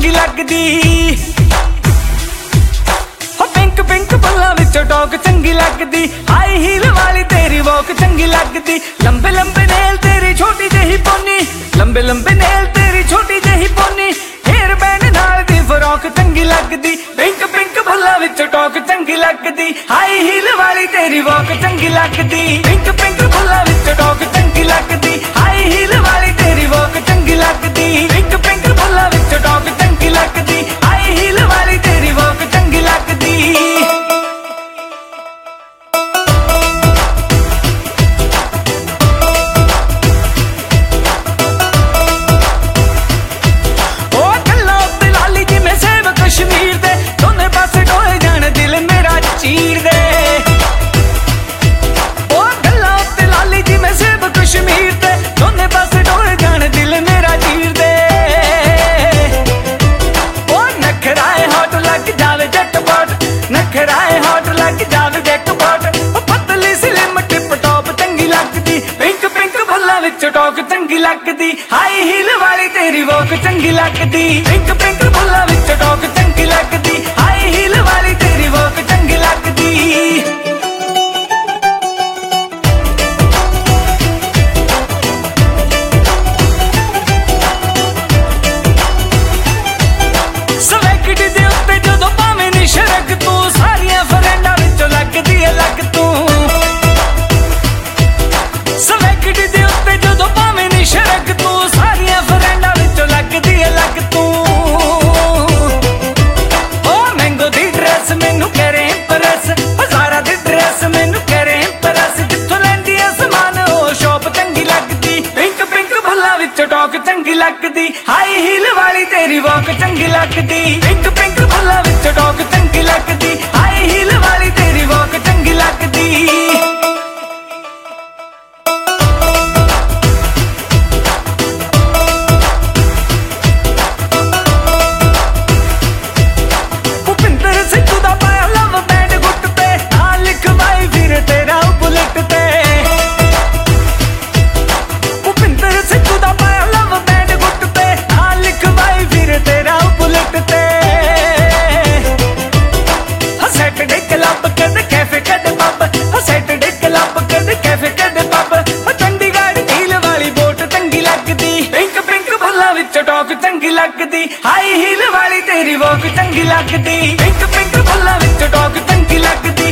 चंगी लगदी। हो पिंक पिंक फुल्लां विचों टॉक चंगी लगदी। हाई हील वाली तेरी वॉक चंगी लगदी। लंबे लंबे नेल तेरी छोटी जही पोनी, लंबे लंबे नेल तेरी छोटी जही पोनी। हेयर बैंड नाल दी फ्रॉक चंगी लगदी। पिंक पिंक फुल्लां विचों टॉक चंगी लगदी। हाई हील वाली तेरी वॉक चंगी लगदी। पिंक पिंक फुल्लां विचों टॉक चंगी लगदी। हाई हील वाली तेरी वॉक चंगी लगदी। पिंक पिंक फुल्लां विचों टॉक चंगी लगदी। हाई हील वाली तेरी वॉक चंगी लगदी। कश्मीर दे दोने पासे डोए जाने दिल मेरा चीर दे। ओ गल्लां उत्ते लाली जी मैं सेब कश्मीर दे दोने पासे डोए जाने दिल मेरा चीर दे। ओ नखराए हॉट लग जावे जैकपॉट, नखराए हॉट लग जावे जैकपॉट। ओ पतली स्लिम टिप टॉप चंगी लगदी। पिंक पिंक फुल्लां विच टॉक चंगी लगदी। हाई हील वाली तेरी वॉक चंगी लगदी। पिंक पिंक फुल्लां विच टॉक चंगी लगदी। हाई हील वाली तेरी वॉक चंगी लगदी। सवैकड़ी दे उत्ते जदों पावें नी शरक तू, सारियां फ्रेंडां विचों लगदी है लग तू। सवैकड़ी दे उत्ते जदों पावें नी शरक तू, सारियां फ्रेंडां विचों लगदी है लग तू। मैनू करे इंप्रेस, हजारा दी ड्रेस मैनू करे इंप्रेस। जिथों लैंदी है समान ओ शॉप चंगी लगदी। पिंक पिंक फुल्लां विच टॉक चंगी लगदी। हाई हील वाली तेरी वॉक चंगी लगदी। पिंक पिंक फुल्लां विच टॉक चंगी लगदी। हाई हील वाली तेरी वॉक चंगी लगदी। टॉक चंगी लगदी। हाई हील वाली तेरी वॉक चंगी लगदी। पिंक पिंक फुल्लां विच टॉक चंगी लगदी।